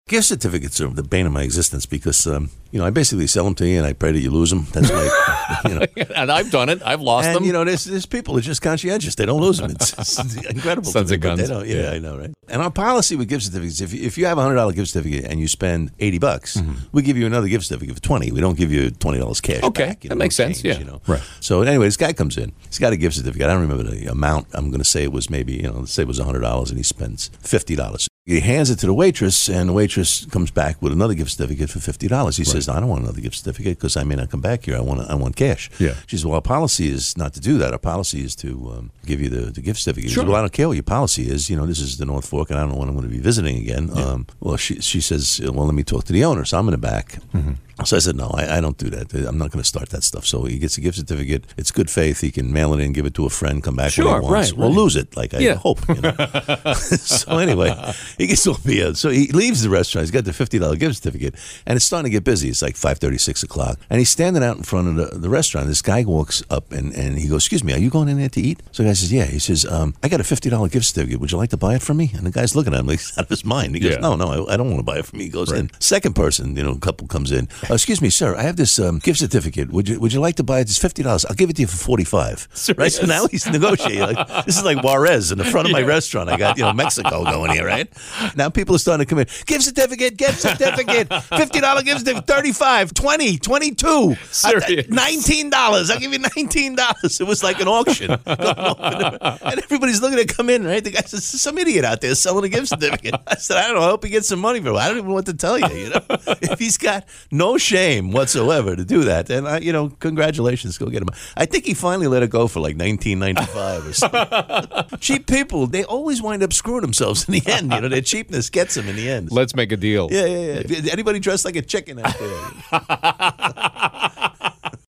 Gift certificates are the bane of my existence because, I basically sell them to you and I pray that you lose them. That's my, And I've done it. I've lost them. There's people that are just conscientious. They don't lose them. It's incredible. Sons of guns. They don't, I know, right? And our policy with gift certificates, if you have a $100 gift certificate and you spend $80, we give you another gift certificate for $20. We don't give you $20 cash. Okay, back, that makes sense. Change, Yeah, right. So anyway, this guy comes in. He's got a gift certificate. I don't remember the amount. I'm going to say it was maybe, let's say it was $100, and he spends $50. He hands it to the waitress, and the waitress comes back with another gift certificate for $50. He says, "No, I don't want another gift certificate because I may not come back here. I want cash." Yeah. She says, "Well, our policy is not to do that. Our policy is to give you the gift certificate." Sure. He says, "Well, I don't care what your policy is. This is the North Fork, and I don't know when I'm going to be visiting again." Yeah. She says, "Well, let me talk to the owner." So I'm in the back. Mm-hmm. So I said, "No, I don't do that. I'm not going to start that stuff." So he gets a gift certificate. It's good faith. He can mail it in, give it to a friend, come back when he wants. Right. Or lose it, like I hope. So anyway, he gets all the so he leaves the restaurant. He's got the $50 gift certificate, and it's starting to get busy. It's like 5:30, 6 o'clock. And he's standing out in front of the restaurant. This guy walks up, and he goes, "Excuse me, are you going in there to eat?" So the guy says, "Yeah." He says, "I got a $50 gift certificate. Would you like to buy it from me?" And the guy's looking at him like he's out of his mind. He goes, "No, I don't want to buy it from you." He goes in. Second person, a couple comes in. "Excuse me, sir, I have this gift certificate. Would you like to buy it? It's $50. I'll give it to you for $45. Right? So now he's negotiating. This is like Juarez in the front of my restaurant. I got Mexico going here, right? Now people are starting to come in. Gift certificate, $50 gift certificate, $35, $20, $22, $19. I'll give you $19. It was like an auction. And everybody's looking to come in, right? The guy says, "Some idiot out there selling a gift certificate." I said, "I don't know. I hope he gets some money for it. I don't even know what to tell you. If he's got no shame whatsoever to do that, then congratulations, go get him." I think he finally let it go for like $19.95 or something. Cheap people, they always wind up screwing themselves in the end. Their cheapness gets them in the end. Let's make a deal. Yeah. Anybody dressed like a chicken out there?